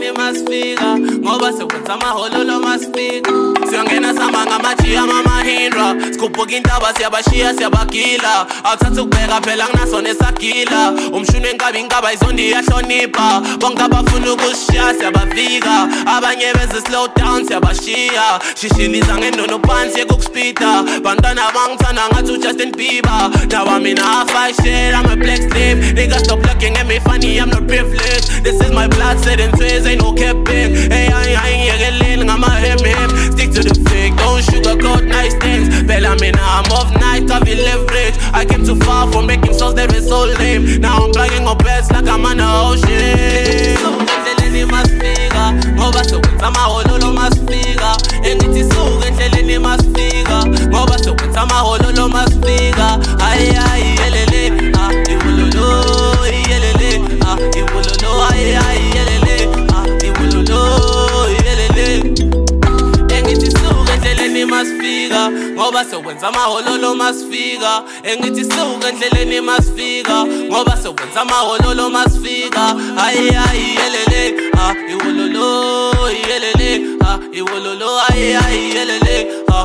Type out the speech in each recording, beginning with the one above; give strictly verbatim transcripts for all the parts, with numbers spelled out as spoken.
endleleni masifika ngoba sekwenza amahololo masifika siyongena sihamba ngamajiya mamahindra sikhuphuka intaba siyabashiya siyabagila awuthatha ukubheka phela nginaso nesagila umshuni enkabi inkaba izondi iyahlonipha bonke abafuna ukusishiya siyabavika abanye beze slow down siyabashiya shishiliza ngenono phansi yekukuspida bantwana bangithanda ngathi uJustin Bieber now I'm in a five shit I'm a black slave niggas stop looking at me funny I'm not privileged this is my blood sweat and tears ain't no capping hey I ain't yegeleni ngama him him stick to the fake don't sugarcoat nice things Bella me now I'm off night I've been leverage I came too far from making songs that were so lame now I'm plugging up beds like I'm on the ocean so endleleni masifika ngoba sekwenza amahololo masifika engithi suka endleleni masifika ngoba sekwenza amahololo masifika ay ay yelele ah iwulolo yelele ah iwulolo ay ay yelele ah iwulolo yelele engithi suka endleleni masifika ngoba sekwenza amahololo masifika engithi suka endleleni masifika ngoba sekwenza amahololo masifika ay ay yelele ah iwulolo yelele ah iwulolo ay ay yelele ah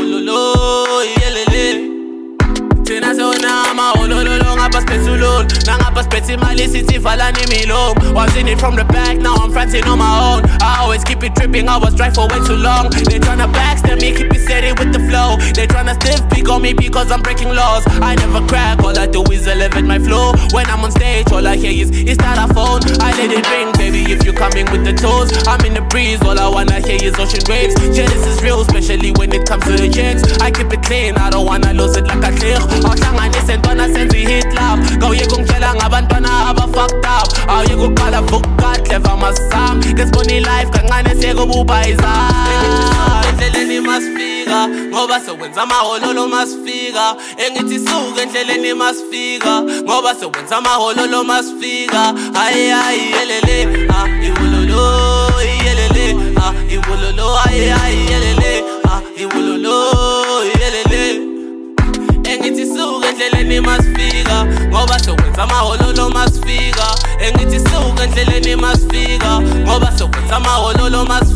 iwulolo yelele Thina sewona amahololo ngapha siphethulo nangapha siphethe imali sithi valani imilomo was in it from the back now I'm fronting on my own I always keep it dripping I was dry for way too long they tryna backstab me keep it steady with the flow they tryna stiff pick on me because I'm breaking laws I never crack all I do is elevate my flow when I'm on stage all I hear is is that a phone I let it ring baby if you coming with the toes I'm in the breeze all I wanna hear is ocean waves yeah this is real especially when it comes to the checks I keep it clean I don't wanna lose it like a clear awuhlanganise entwana senze hit love ngawuyeka ungitshela ngabantwana aba fucked up awuyeka uqala vuka clever masam ngesibona life kancane sekububa izam endleleni masifika ngoba sekwenza amahololo masifika engithi suka endleleni masifika ngoba sekwenza amahololo masifika ay ay yelele ah iwulolo yelele ah iwulolo ay ay yelele ah iwulolo yelele engithi suka endleleni masifika ngoba sekwenza amahololo masifika engithi suka endleleni masifika ngoba sekwenza amahololo masifika